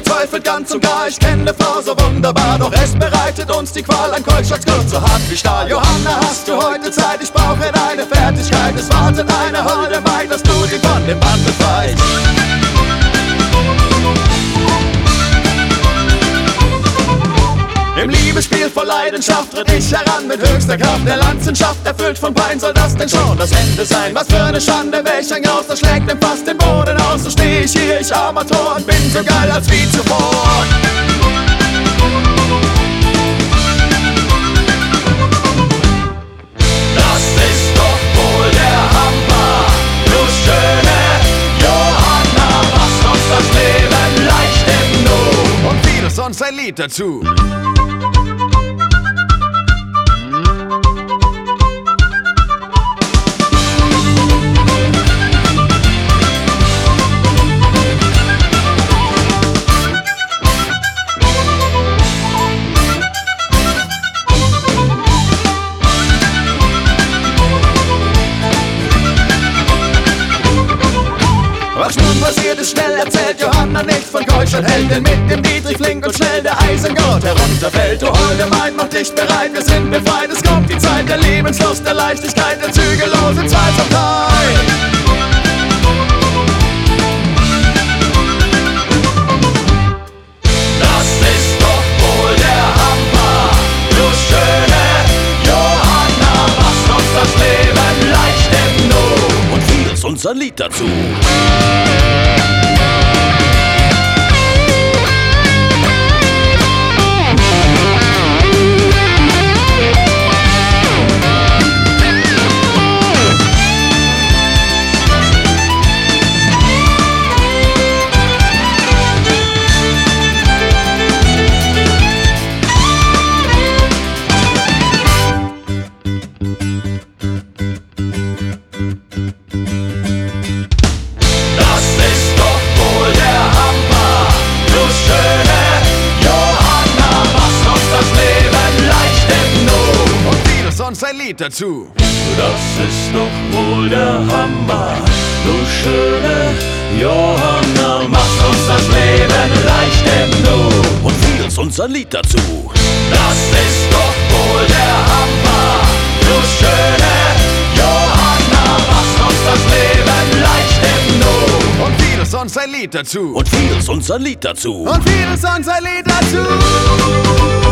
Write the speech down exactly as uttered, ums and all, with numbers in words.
verzweifelt ganz und gar. Ich kenne eine Frau so wunderbar, doch es bereitet uns die Qual. Ein Kreuzschlagskurs so hart wie Stahl. Johanna, hast du heute Zeit? Ich brauche deine Fertigkeit. Es wartet eine holde Maid, dass du sie von dem Band befreist. Im Liebesspiel voll Leidenschaft tritt ich heran mit höchster Kraft der Lanzenschaft. Erfüllt von Pein soll das denn schon das Ende sein? Was für eine Schande, welch ein Graus, das schlägt dem fast den Boden aus. So steh ich hier, ich armer Tor, und bin so geil als wie zuvor. Das ist doch wohl der Hammer, du schöne Johanna, machst uns das Leben leicht im Nu. Und vieles sonst ein Lied dazu. Was nun passiert ist schnell, erzählt Johanna nicht von Keuschert, Heldin mit dem Dietrich flink und schnell der Eisengott herunterfällt. Du holde Maid, mach dich bereit, wir sind befreit. Es kommt die Zeit der Lebenslust, der Leichtigkeit, der zügellosen Zweisamkeit. Das ist doch wohl der Hammer, du schöne Johanna, machst uns das Leben leicht im Nu. Und vieles uns ein Lied dazu. Ein Lied dazu. Das ist doch wohl der Hammer, du schöne Johanna, machst uns das Leben leicht im Nu. Und vieles uns ein Lied dazu. Das ist doch wohl der Hammer, du schöne Johanna, machst uns das Leben leicht im Nu. Und vieles uns ein Lied dazu. Und vieles uns ein Lied dazu. Und vieles uns ein Lied dazu.